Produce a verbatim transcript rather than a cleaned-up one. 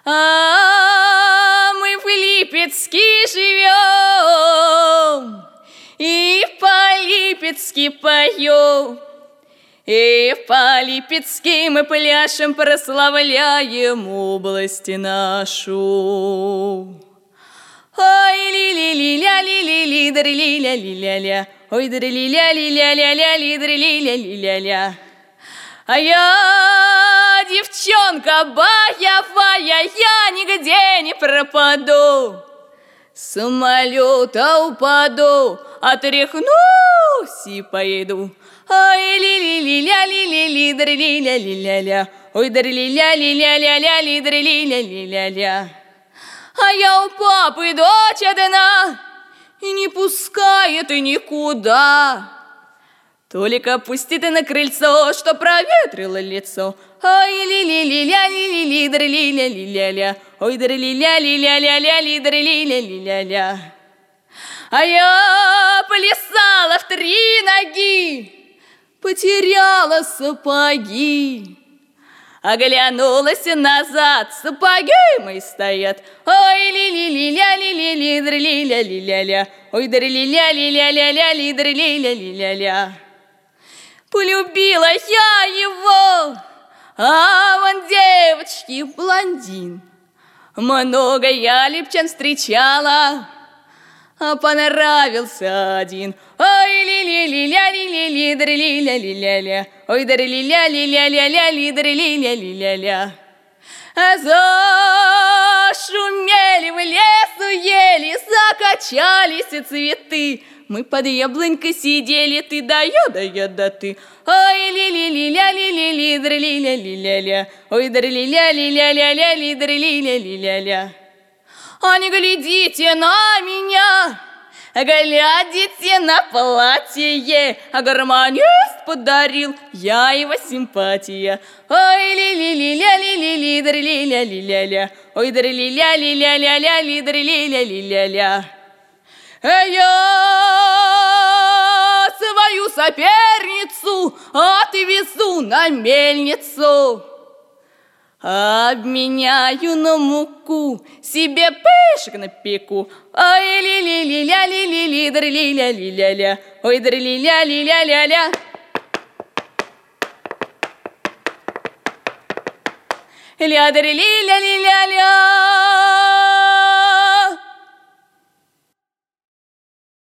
А мы в Липецке живем и по-липецки поем. И по-липецки мы пляшем, прославляем область нашу. Ой, ли-ли-ли-ля-ли-ли-ли, дри-ли-ля-ли-ля-ля, ой, дри-ли-ля-ли-ля-ля-ля-ли, дри-ли-ля-ли-ля-ля. А я девчонка боевая, я нигде не пропаду. С самолета упаду, отряхнусь и поеду. Ой, ли-ли-ли-ля-ли-ли-ли, дри-ли-ля-ли-ля-ля, ой, дри-ли-ля-ли-ля-ля-ля-ли, дри-ли-ля-ли-ля-ля. А я у папы дочь одна, и не пускает и никуда. Только пусти ты на крыльцо, что проветрило лицо. Ой, ли-ли-ли-ля-ли-ли-ли, дри-ли-ля-ли-ля-ля, ой, дри-ли-ля-ли-ля-ля-ля-ли, дри-ли-ля-ли-ля-ля. А я плясала в три ноги, потеряла сапоги. Оглянулась назад, сапоги мои стоят. Ой, ли-ли-ли-ля-ли-ли-ли, дри-ли-ля-ли-ля-ля, ой, дри-ли-ля-ли-ля-ля-ля-ли, дри-ли-ля-ли-ля-ля. Полюбила я его, а он, девочки, блондин. Много я липчан встречала, а понравился один. Ой, ли-ли-ли-ля-ли-ли-ли, дри-ли-ля-ли-ля-ля, ой, дри-ли-ля-ли-ля-ля-ля-ли, дри-ли-ля-ли-ля-ля. А зашумели в лесу ели, закачались и цветы. Мы под яблонькой сидели, ты да я, да я, да ты. Ой, ли-ли-ли-ля-ли-ли-ли, дри-ли-ля-ли-ля-ля, ой, дри-ли-ля-ли-ля-ля-ля-ли, дри-ли-ля-ли-ля-ля. А не глядите на меня, глядите на платье, а гармонист подарил, я его симпатия. Ой, ли-ли-ли-ля-ли-ли-ли, дри-ли-ля-ли-ля-ля, ой, дри-ли-ля-ли-ля-ля-ля-ли, дри-ли-ля-ли-ля-ля. Я свою соперницу отвезу на мельницу, обменяю на муку, себе пышек напеку. Ой, ли-ли-ли-ля-ли-ли-ли, дри-ли-ля-ли-ля-ля, ой, дри-ли-ля-ли-ля-ля-ля. Ля-дри-ли-ля-ли-ля-ля.